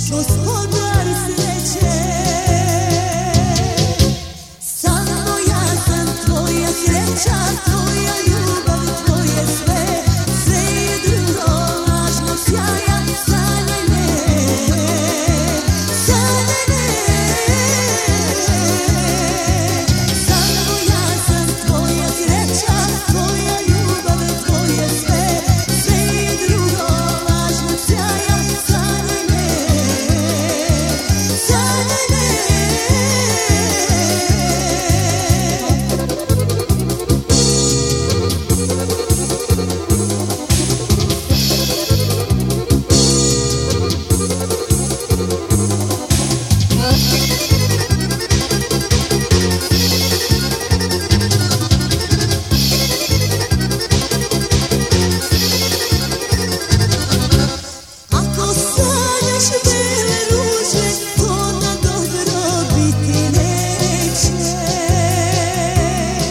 gospodar sreće. Samo ja sam tvoja sreća, tvoja ljubav, tvoje sve. Sve je drugo lažno sjaja, sanjaj me, sanjaj me. Samo ja sam tvoja sreća, tvoja ljubav, tvoje sve. Sve je drugo lažno sjaja, sanjaj me, sanjaj me. Ako sanjaš bele ruže, to na dobro biti neće.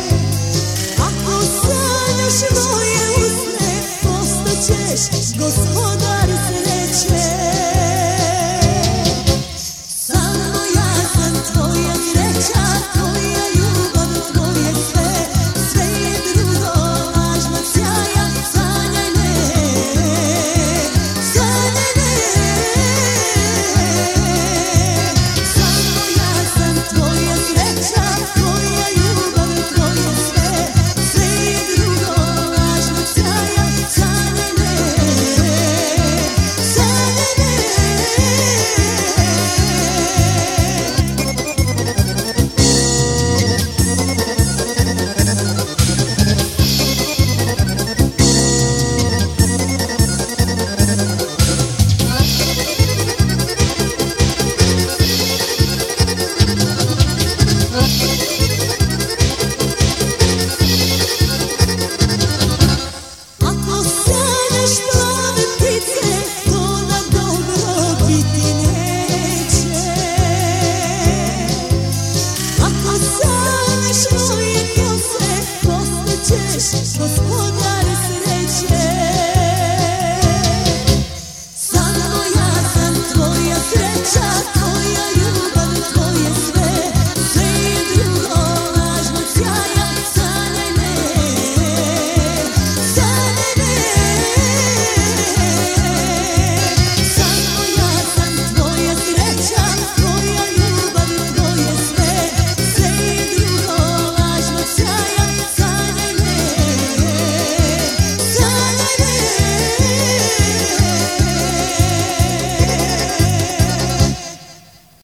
Ako sanjaš moje usne, postaćeš gospodar